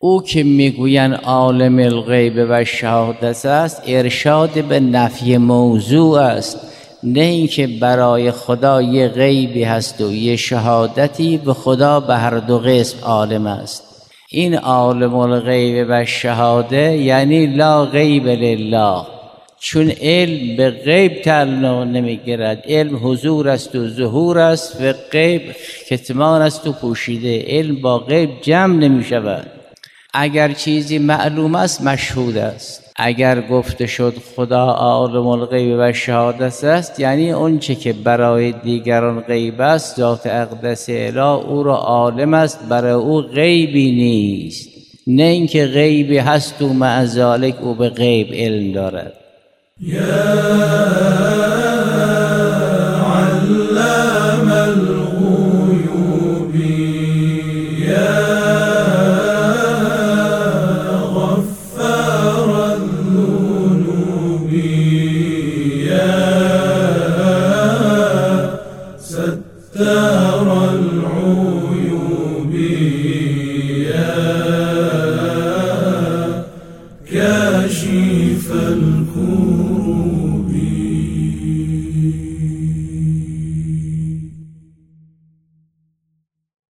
او که میگوین عالم الغیب و شهادت است، ارشاد به نفی موضوع است، نه اینکه برای خدا یه غیبی هست و یه شهادتی. به خدا به هر دو قسم عالم است. این عالم الغیب و شهاده یعنی لا غیب لله، چون علم به غیب تعلق نمیگیرد. علم حضور است و ظهور است و غیب کتمان است و پوشیده. علم با غیب جمع نمی شود. اگر چیزی معلوم است مشهود است. اگر گفته شد خدا عالم الغیب و شهادت است، یعنی اون چه که برای دیگران غیب است، ذات اقدس اله او را عالم است، برای او غیبی نیست. نه اینکه غیبی هست و مع ذالک او به غیب علم دارد. علام الغیوب غفار الذنوب